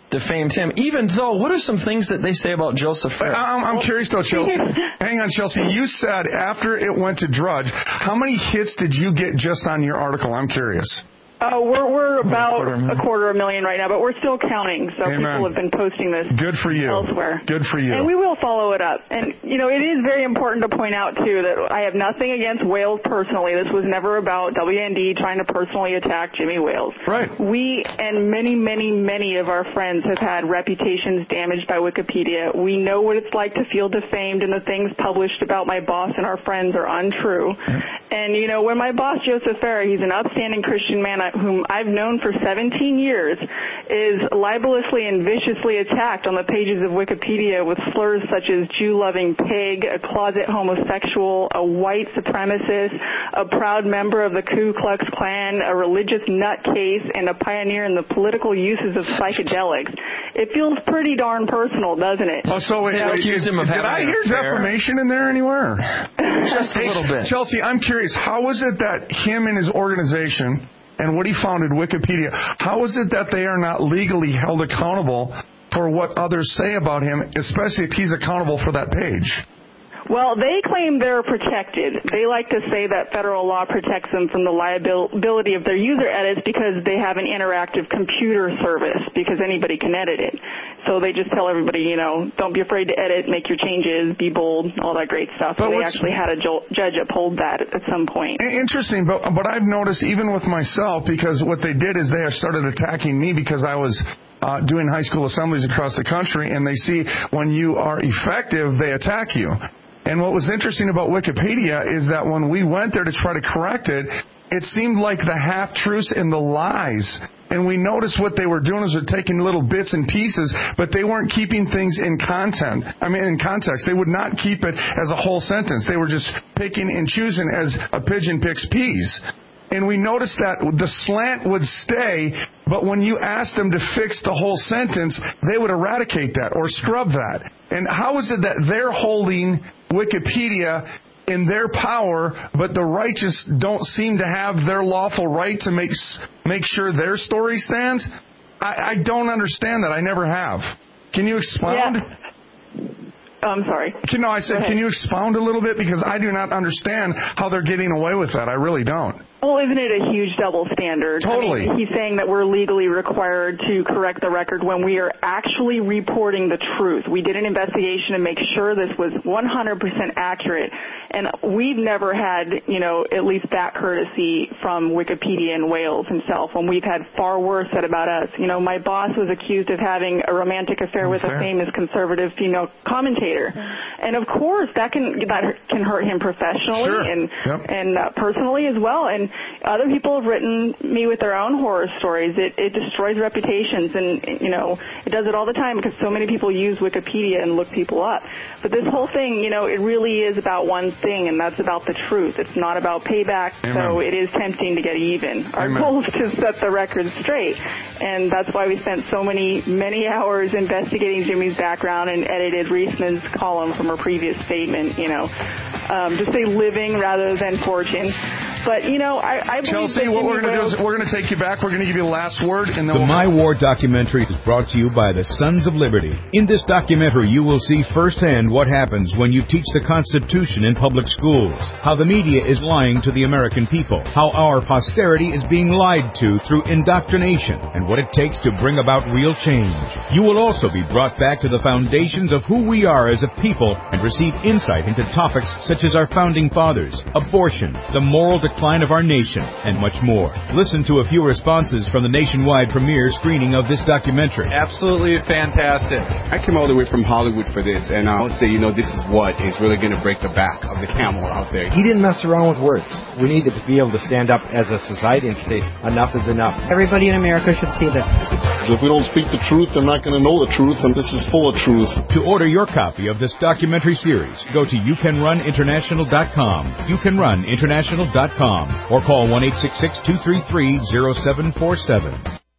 S3: defamed him, even though, what are some things that they say about Joseph Farah?
S2: I'm, I'm curious, though, Chelsea. Hang on, Chelsea. You said after it went to Drudge, how many hits did you get just on your article? I'm curious.
S9: Oh, we're we're about a quarter of a million right now, but we're still counting. So
S2: Amen.
S9: People have been posting this
S2: Good for you.
S9: elsewhere.
S2: Good for you.
S9: And we will follow it up. And, you know, it is very important to point out, too, that I have nothing against Wales personally. This was never about W N D trying to personally attack Jimmy Wales.
S2: Right.
S9: We and many, many, many of our friends have had reputations damaged by Wikipedia. We know what it's like to feel defamed, and the things published about my boss and our friends are untrue. And, you know, when my boss, Joseph Farah, he's an upstanding Christian man whom I've known for seventeen years, is libelously and viciously attacked on the pages of Wikipedia with slurs such as Jew-loving pig, a closet homosexual, a white supremacist, a proud member of the Ku Klux Klan, a religious nutcase, and a pioneer in the political uses of psychedelics. It feels pretty darn personal, doesn't it?
S2: Oh, so wait, wait,
S3: accuse him of
S2: did
S3: having
S2: I
S3: an
S2: hear
S3: affair.
S2: defamation in there anywhere?
S3: Just a little bit.
S2: Chelsea, I'm curious. How was it that him and his organization and what he founded, Wikipedia, how is it that they are not legally held accountable for what others say about him, especially if he's accountable for that page?
S9: Well, they claim they're protected. They like to say that federal law protects them from the liability of their user edits because they have an interactive computer service, because anybody can edit it. So they just tell everybody, you know, don't be afraid to edit, make your changes, be bold, all that great stuff.
S2: But
S9: so they
S2: what's-
S9: actually had a jo- judge uphold that at, at some point.
S2: Interesting, but but I've noticed even with myself, because what they did is they started attacking me because I was uh, doing high school assemblies across the country, and they see when you are effective, they attack you. And what was interesting about Wikipedia is that when we went there to try to correct it, it seemed like the half-truths and the lies. And we noticed what they were doing is they're taking little bits and pieces, but they weren't keeping things in content. I mean, in context. They would not keep it as a whole sentence. They were just picking and choosing as a pigeon picks peas. And we noticed that the slant would stay, but when you asked them to fix the whole sentence, they would eradicate that or scrub that. And how is it that they're holding Wikipedia in their power, but the righteous don't seem to have their lawful right to make make sure their story stands? I, I don't understand that. I never have. Can you expound?
S9: Yeah. I'm sorry.
S2: Can, no, I said, can you expound a little bit? Because I do not understand how they're getting away with that. I really don't.
S9: Well, isn't it a huge double standard?
S2: Totally.
S9: I mean, he's saying that we're legally required to correct the record when we are actually reporting the truth. We did an investigation to make sure this was one hundred percent accurate, and we've never had, you know, at least that courtesy from Wikipedia in Wales himself, when we've had far worse said about us. You know, my boss was accused of having a romantic affair with a famous conservative female commentator, and of course that can that can hurt him professionally
S2: Sure.
S9: and
S2: Yep.
S9: and uh, personally as well. And other people have written me with their own horror stories. It, it destroys reputations, and, you know, it does it all the time because so many people use Wikipedia and look people up. But this whole thing, you know, it really is about one thing, and that's about the truth. It's not about payback,
S2: Amen.
S9: so it is tempting to get even. Our
S2: Amen.
S9: goal is to set the record straight, and that's why we spent so many, many hours investigating Jimmy's background and edited Reisman's column from her previous statement, you know, um, to say living rather than fortune. But, you know, I, I believe
S2: Chelsea,
S9: that
S2: what
S9: Jimmy
S2: we're going to do
S9: Wales-
S2: is we're going to take you back. We're going to give you the last word, and then
S4: The
S2: we'll
S4: My War documentary is brought to you by the Sons of Liberty. In this documentary, you will see firsthand what happens when you teach the Constitution in public schools, how the media is lying to the American people, how our posterity is being lied to through indoctrination, and what it takes to bring about real change. You will also be brought back to the foundations of who we are as a people and receive insight into topics such as our founding fathers, abortion, the moral decline of our nation, and much more. Listen to a few responses from the nationwide premiere screening of this documentary.
S16: Absolutely fantastic.
S17: I came all the way from Hollywood for this, and I would say, you know, this is what is really going to break the back of the camel out there.
S18: He didn't mess around with words. We need to be able to stand up as a society and say, enough is enough.
S19: Everybody in America should see this.
S20: If we don't speak the truth, they're not going to know the truth, and this is full of truth.
S4: To order your copy of this documentary series, go to you can run international dot com, you can run international dot com, or call one eight six six, two three three, zero seven four seven.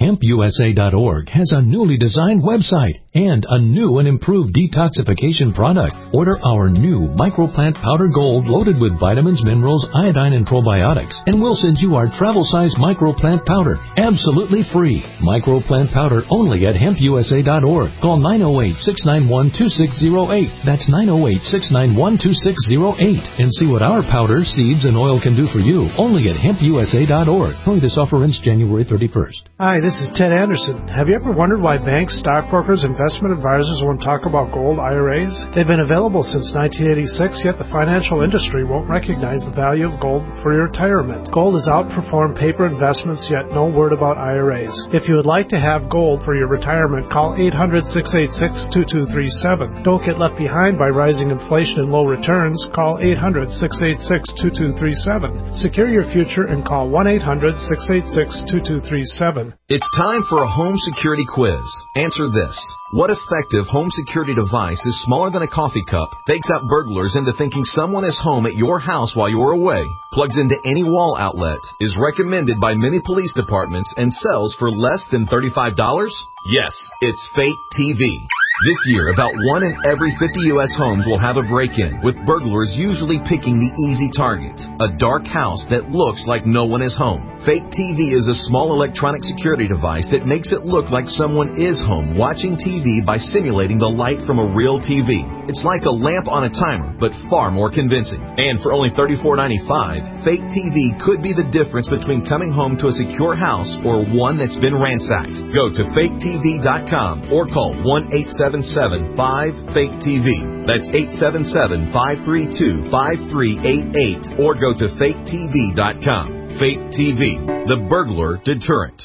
S12: hemp u s a dot org has a newly designed website and a new and improved detoxification product. Order our new Microplant Powder Gold loaded with vitamins, minerals, iodine, and probiotics, and we'll send you our travel-size Microplant Powder absolutely free. Microplant Powder only at hemp u s a dot org. Call nine oh eight, six nine one, two six oh eight. That's nine oh eight, six nine one, two six oh eight. And see what our powder, seeds, and oil can do for you only at hemp u s a dot org. Only this offer ends January thirty-first.
S14: Hi, this is Ted Anderson. Have you ever wondered why banks, stockbrokers, investment advisors won't talk about gold I R As? They've been available since nineteen eighty-six, yet the financial industry won't recognize the value of gold for your retirement. Gold has outperformed paper investments, yet no word about I R As. If you would like to have gold for your retirement, call eight hundred, six eight six, two two three seven. Don't get left behind by rising inflation and low returns. Call eight hundred, six eight six, two two three seven. Secure your future and call one eight hundred, six eight six, two two three seven.
S21: It's time for a home security quiz. Answer this. What effective home security device is smaller than a coffee cup, fakes out burglars into thinking someone is home at your house while you're away, plugs into any wall outlet, is recommended by many police departments, and sells for less than thirty-five dollars? Yes, it's Fate T V. This year, about one in every fifty U S homes will have a break-in, with burglars usually picking the easy target, a dark house that looks like no one is home. Fake T V is a small electronic security device that makes it look like someone is home watching T V by simulating the light from a real T V. It's like a lamp on a timer, but far more convincing. And for only thirty-four ninety-five, Fake T V could be the difference between coming home to a secure house or one that's been ransacked. Go to fake t v dot com or call one eight seven seven, five, fake T V. That's eight seven seven, five three two, five three eight eight or go to fake t v dot com. Fake T V, the burglar deterrent.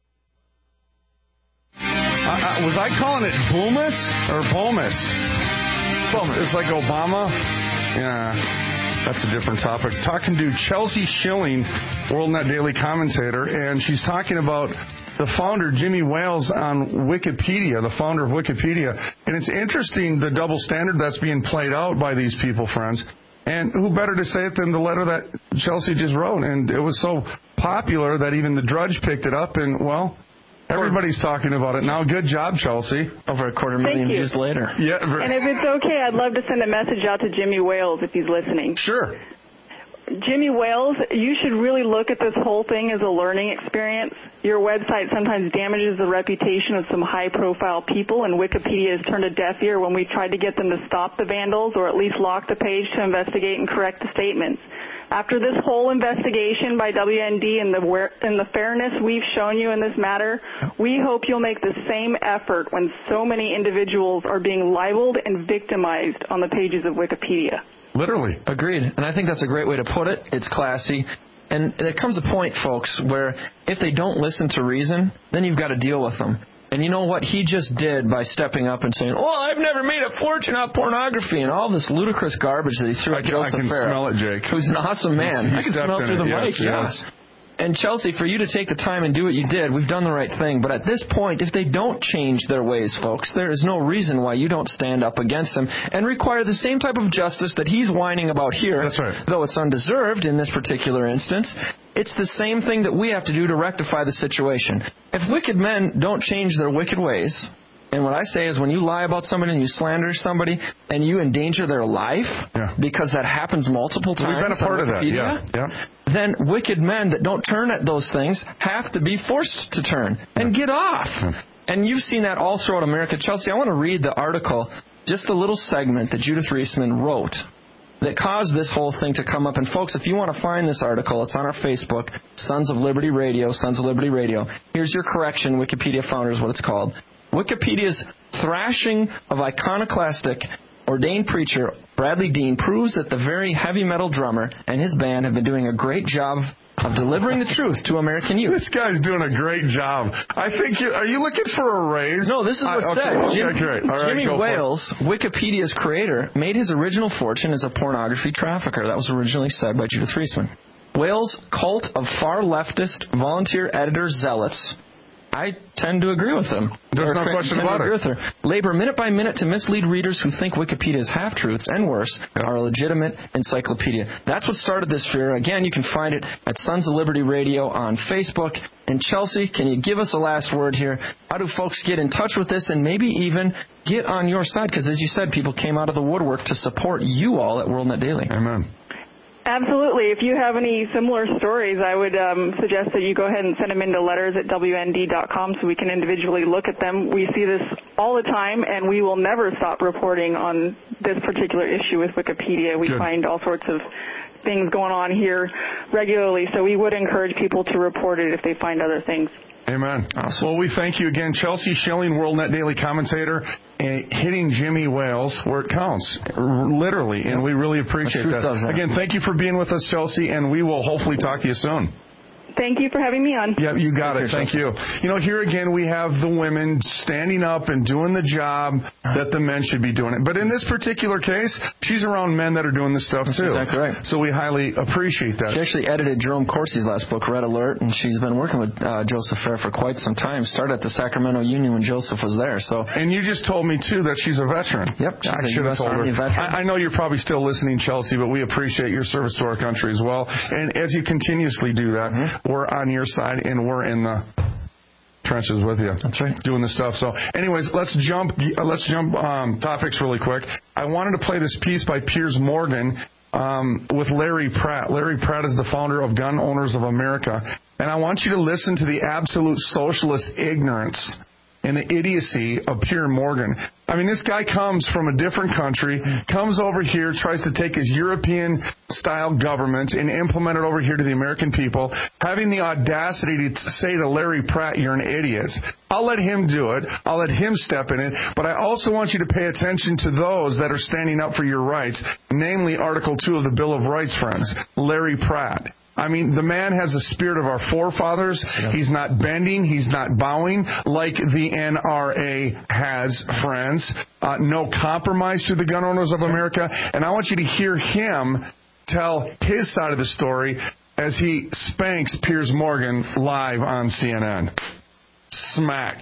S2: Uh, uh, was I calling it Boomus or Bomus? Bomus. It's like Obama. Yeah, that's a different topic. Talking to Chelsea Schilling, WorldNet Daily commentator, and she's talking about the founder, Jimmy Wales, on Wikipedia, the founder of Wikipedia. And it's interesting, the double standard that's being played out by these people, friends. And who better to say it than the letter that Chelsea just wrote? And it was so popular that even the Drudge picked it up, and, well, everybody's talking about it now. Good job, Chelsea.
S3: Over a quarter million views later.
S2: Yeah.
S9: And if it's okay, I'd love to send a message out to Jimmy Wales if he's listening.
S2: Sure.
S9: Jimmy Wales, you should really look at this whole thing as a learning experience. Your website sometimes damages the reputation of some high-profile people, and Wikipedia has turned a deaf ear when we tried to get them to stop the vandals or at least lock the page to investigate and correct the statements. After this whole investigation by W N D and the, and the fairness we've shown you in this matter, we hope you'll make the same effort when so many individuals are being libeled and victimized on the pages of Wikipedia.
S2: Literally.
S3: Agreed. And I think that's a great way to put it. It's classy. And there comes a point, folks, where if they don't listen to reason, then you've got to deal with them. And you know what he just did by stepping up and saying, well, I've never made a fortune out of pornography, and all this ludicrous garbage that he threw at Joseph
S2: I can
S3: Farah,
S2: smell it, Jake.
S3: who's an awesome man.
S2: He
S3: I can smell it through the
S2: it.
S3: mic,
S2: yes,
S3: yeah.
S2: yes.
S3: And Chelsea, for you to take the time and do what you did, we've done the right thing. But at this point, if they don't change their ways, folks, there is no reason why you don't stand up against them and require the same type of justice that he's whining about here.
S2: That's right.
S3: Though it's undeserved in this particular instance. It's the same thing that we have to do to rectify the situation. If wicked men don't change their wicked ways, and what I say is when you lie about somebody and you slander somebody and you endanger their life, yeah. because that happens multiple times.
S2: We've been a part of that, yeah. yeah.
S3: Then wicked men that don't turn at those things have to be forced to turn and get off. Yeah. And you've seen that all throughout America. Chelsea, I want to read the article, just a little segment that Judith Reisman wrote that caused this whole thing to come up. And folks, if you want to find this article, it's on our Facebook, Sons of Liberty Radio, Sons of Liberty Radio. Here's your correction, Wikipedia founder is what it's called. Wikipedia's thrashing of iconoclastic ordained preacher Bradley Dean proves that the very heavy metal drummer and his band have been doing a great job of delivering the truth to American youth.
S2: This guy's doing a great job. I think you, are you looking for a raise?
S3: No, this is what's
S2: I, okay,
S3: said. Jim,
S2: okay, great. All right,
S3: Jimmy Wales, Wikipedia's creator, made his original fortune as a pornography trafficker. That was originally said by Judith Reisman. Wales' cult of far leftist volunteer editor zealots, I tend to agree with them.
S2: There's no question about it.
S3: Labor minute by minute to mislead readers who think Wikipedia's half-truths and worse yeah. are a legitimate encyclopedia. That's what started this fear. Again, you can find it at Sons of Liberty Radio on Facebook. And Chelsea, can you give us a last word here? How do folks get in touch with this and maybe even get on your side? Because as you said, people came out of the woodwork to support you all at WorldNet Daily.
S2: Amen.
S9: Absolutely. If you have any similar stories, I would um, suggest that you go ahead and send them into letters at W N D dot com so we can individually look at them. We see this all the time, and we will never stop reporting on this particular issue with Wikipedia. We Good. find all sorts of things going on here regularly, so we would encourage people to report it if they find other things.
S2: Amen. Awesome. Well, we thank you again. Chelsea Schilling, WorldNet Daily commentator, uh, hitting Jimmy Wales where it counts, literally, and we really appreciate that. that. Again, thank you for being with us, Chelsea, and we will hopefully talk to you soon.
S9: Thank you for having me on.
S2: Yeah, you got it. Thank you. You know, here again, we have the women standing up and doing the job that the men should be doing it. But in this particular case, she's around men that are doing this stuff
S3: That's
S2: too.
S3: exactly right.
S2: So we highly appreciate that.
S3: She actually edited Jerome Corsi's last book, Red Alert, and she's been working with uh, Joseph Fair for quite some time. Started at the Sacramento Union when Joseph was there. So,
S2: and you just told me too that she's a veteran.
S3: Yep, she's
S2: I
S3: a
S2: should
S3: U S
S2: have told her.
S3: Army veteran.
S2: I, I know you're probably still listening, Chelsea, but we appreciate your service to our country as well. And as you continuously do that, mm-hmm. we're on your side. And we're in the trenches with you.
S3: That's right.
S2: Doing this stuff. So, anyways, let's jump. Uh, let's jump um, topics really quick. I wanted to play this piece by Piers Morgan um, with Larry Pratt. Larry Pratt is the founder of Gun Owners of America, and I want you to listen to the absolute socialist ignorance and the idiocy of Piers Morgan. I mean, this guy comes from a different country, comes over here, tries to take his European-style government and implement it over here to the American people, having the audacity to say to Larry Pratt, you're an idiot. I'll let him do it. I'll let him step in it. But I also want you to pay attention to those that are standing up for your rights, namely Article two of the Bill of Rights, friends, Larry Pratt. I mean, the man has the spirit of our forefathers. Yeah. He's not bending. He's not bowing like the N R A has, friends. Uh, no compromise to the gun owners of America. And I want you to hear him tell his side of the story as he spanks Piers Morgan live on C N N. Smack.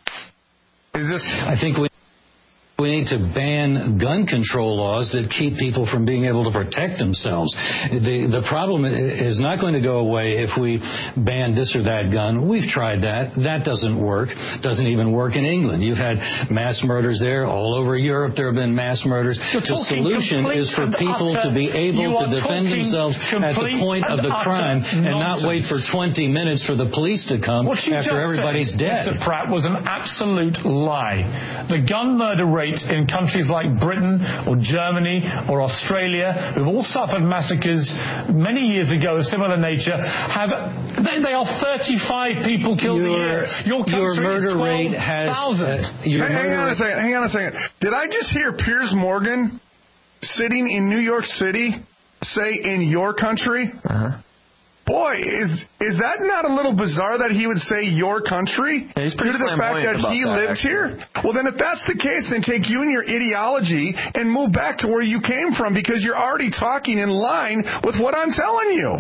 S2: Is this...
S1: I think we... We need to ban gun control laws that keep people from being able to protect themselves. The the problem is not going to go away if we ban this or that gun. We've tried that. That doesn't work. Doesn't even work in England. You've had mass murders there. All over Europe there have been mass murders.
S22: You're
S1: the solution is for people
S22: utter,
S1: to be able to defend themselves at the point of the crime and
S22: nonsense.
S1: not wait for twenty minutes for the police to come
S22: what
S1: after everybody's
S22: said,
S1: dead.
S22: Mister Pratt, was an absolute lie. The gun murder rate in countries like Britain or Germany or Australia, who've all suffered massacres many years ago of similar nature, have they, they are thirty-five people killed
S1: your,
S22: a year. Your country
S1: your murder
S22: is
S1: rate has
S22: uh,
S1: your
S2: hang, hang on a second. Hang on a second. Did I just hear Piers Morgan sitting in New York City say "in your country"?
S3: Uh-huh.
S2: Boy, is is that not a little bizarre that he would say your country
S3: yeah,
S2: due to the fact that he
S3: that,
S2: lives
S3: actually.
S2: here? Well, then if that's the case, then take you and your ideology and move back to where you came from because you're already talking in line with what I'm telling you.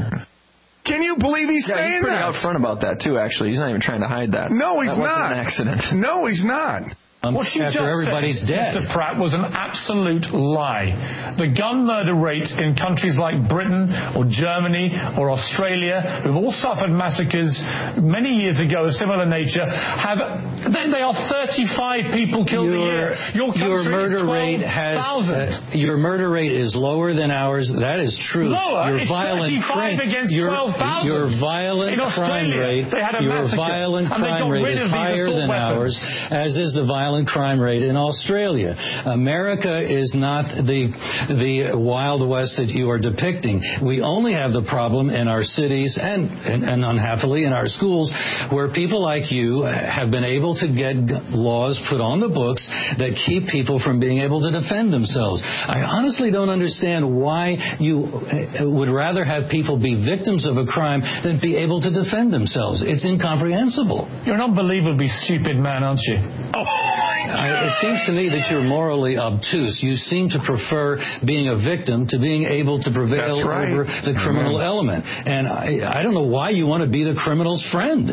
S2: Can you believe he's
S3: yeah,
S2: saying
S3: he's pretty
S2: that?
S3: upfront about that, too, actually. He's not even trying to hide that.
S2: No, he's
S3: that
S2: not.
S3: That wasn't an accident.
S2: No, he's not.
S1: Um,
S22: what you
S1: after
S22: just
S1: everybody's
S22: said,
S1: dead.
S22: Mister Pratt, was an absolute lie. The gun murder rate in countries like Britain or Germany or Australia, who've all suffered massacres many years ago of similar nature, have they, they are thirty-five people killed
S1: your,
S22: a year. Your country
S1: your murder
S22: is
S1: rate has uh, your murder rate is lower than ours. That is true.
S22: Lower.
S1: Your
S22: it's
S1: violent
S22: thirty-five
S1: crime,
S22: against
S1: your,
S22: twelve thousand.
S1: Your violent
S22: in
S1: crime
S22: Australia,
S1: rate.
S22: they had a
S1: your
S22: massacre,
S1: violent
S22: and they
S1: crime
S22: got
S1: rate
S22: rid
S1: is
S22: of these
S1: higher
S22: assault
S1: than
S22: weapons.
S1: ours, as is the violent crime rate in Australia. America is not the the Wild West that you are depicting. We only have the problem in our cities and, and, and unhappily in our schools where people like you have been able to get laws put on the books that keep people from being able to defend themselves. I honestly don't understand why you would rather have people be victims of a crime than be able to defend themselves. It's incomprehensible.
S22: You're an unbelievably stupid man, aren't you?
S1: Oh. I, it seems to me that you're morally obtuse. You seem to prefer being a victim to being able to prevail
S2: right.
S1: over the criminal
S2: Amen.
S1: element. And I, I don't know why you want to be the criminal's friend.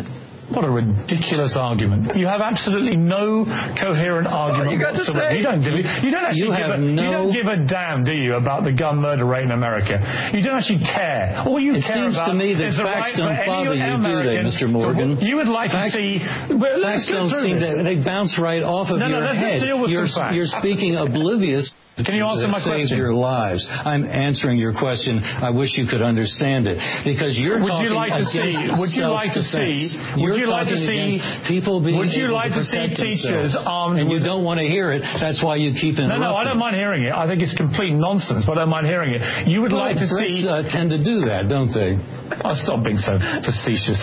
S22: What a ridiculous argument. You have absolutely no coherent argument
S3: you
S22: whatsoever. You don't, you don't actually
S1: You
S22: give,
S1: have
S22: a,
S1: no-
S22: you don't give a damn, do you, about the gun murder rate in America? You don't actually care. All you
S1: It
S22: care
S1: seems
S22: about
S1: to me that
S22: is the
S1: facts
S22: right for
S1: don't
S22: any
S1: bother you, do they,
S22: American
S1: Mister
S22: to-
S1: Morgan?
S22: you would like
S1: Facts-
S22: to see... Well, let's
S1: Facts
S22: go
S1: don't
S22: through
S1: seem
S22: this.
S1: to, they bounce right off of
S22: No, no,
S1: your
S22: let's
S1: head.
S22: just deal with
S1: you're,
S22: some facts.
S1: you're speaking oblivious.
S22: Can you answer my
S1: Saved
S22: question?
S1: your lives. I'm answering your question. I wish you could understand it because you're
S22: Would you
S1: talking
S22: like to see?
S1: against
S22: Would you like to see?
S1: self-defense.
S22: Would
S1: You're
S22: you like to
S1: talking
S22: see
S1: against people being
S22: Would you
S1: able
S22: like to
S1: to
S22: see
S1: protect
S22: teachers
S1: themselves.
S22: armed?
S1: And you
S22: with,
S1: don't want to hear it. That's why you keep interrupting.
S22: No, no, I don't mind hearing it. I think it's complete nonsense, but I don't mind hearing it. You would
S1: Well,
S22: like to
S1: Brits,
S22: see?
S1: uh, tend to do that, don't they?
S22: I'll stop being so facetious.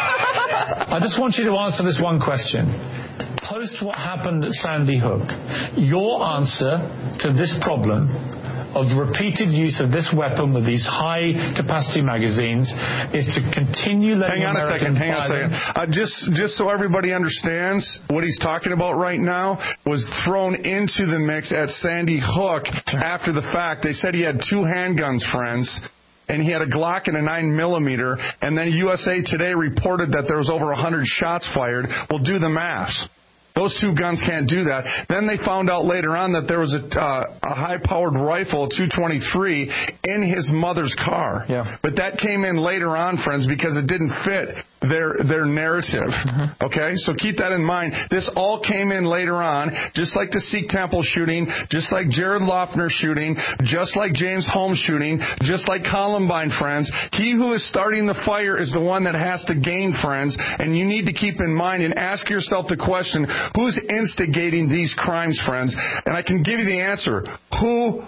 S22: I just want you to answer this one question. Post what happened at Sandy Hook, your answer to this problem of the repeated use of this weapon with these high-capacity magazines is to continue letting
S2: Hang on a second.
S22: Americans
S2: Hang on a
S22: buy
S2: second.
S22: them.
S2: Uh, just, just so everybody understands, what he's talking about right now was thrown into the mix at Sandy Hook after the fact. They said he had two handguns, friends. And he had a Glock and a nine millimeter, and then U S A Today reported that there was over one hundred shots fired. Well, do the math. Those two guns can't do that. Then they found out later on that there was a, uh, a high-powered rifle, two twenty-three, in his mother's car.
S3: Yeah.
S2: But that came in later on, friends, because it didn't fit their their narrative. Mm-hmm. Okay? So keep that in mind. This all came in later on, just like the Sikh Temple shooting, just like Jared Loughner shooting, just like James Holmes shooting, just like Columbine, friends. He who is starting the fire is the one that has to gain, friends. And you need to keep in mind and ask yourself the question, who's instigating these crimes, friends? And I can give you the answer. Who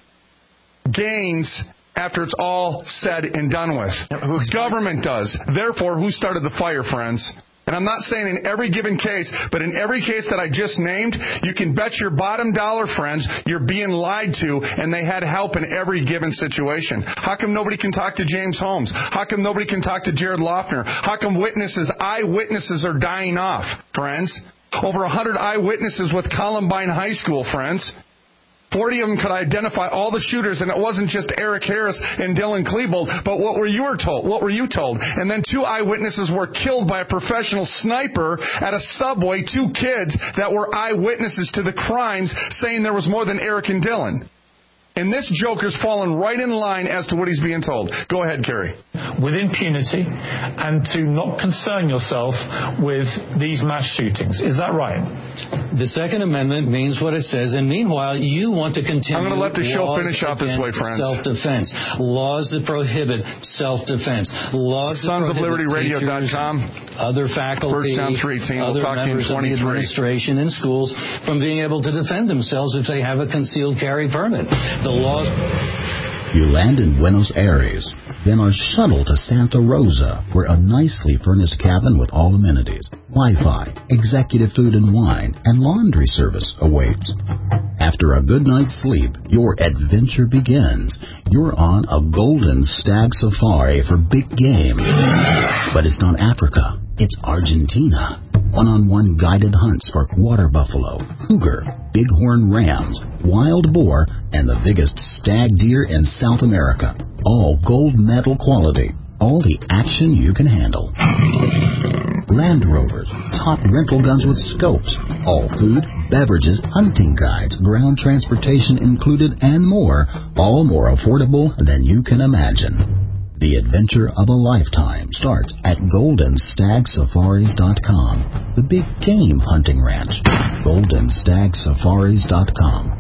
S2: gains after it's all said and done with? Government does. Therefore, who started the fire, friends? And I'm not saying in every given case, but in every case that I just named, you can bet your bottom dollar, friends, you're being lied to, and they had help in every given situation. How come nobody can talk to James Holmes? How come nobody can talk to Jared Loughner? How come witnesses, eyewitnesses are dying off, friends? Over one hundred eyewitnesses with Columbine High School, friends. forty of them could identify all the shooters, and it wasn't just Eric Harris and Dylan Klebold, but what were you told? What were you told? And then two eyewitnesses were killed by a professional sniper at a Subway, two kids that were eyewitnesses to the crimes, saying there was more than Eric and Dylan. And this joker's fallen right in line as to what he's being told. Go ahead, Kerry.
S22: With impunity and to not concern yourself with these mass shootings. Is that right?
S1: The Second Amendment means what it says, and meanwhile, you want to continue.
S2: I'm going to let the show
S1: laws
S2: finish out this way,
S1: against
S2: friends.
S1: Self-defense, laws that prohibit self-defense, laws
S2: Sons
S1: that
S2: of Liberty Radio dot com,
S1: other faculty,
S2: Georgetown three eighteen. We'll
S1: other
S2: talk to you in
S1: members of the
S2: twenty-three.
S1: administration in schools from being able to defend themselves if they have a concealed carry permit. The laws.
S5: You land in Buenos Aires, then are shuttled to Santa Rosa, where a nicely furnished cabin with all amenities, Wi-Fi, executive food and wine, and laundry service awaits. After a good night's sleep, your adventure begins. You're on a golden stag safari for big game. But it's not Africa, it's Argentina. One-on-one guided hunts for water buffalo, cougar, bighorn rams, wild boar, and the biggest stag deer in South America. All gold medal quality. All the action you can handle. Land Rovers, top rental guns with scopes. All food, beverages, hunting guides, ground transportation included, and more. All more affordable than you can imagine. The adventure of a lifetime starts at golden stag safaris dot com. The big game hunting ranch. golden stag safaris dot com.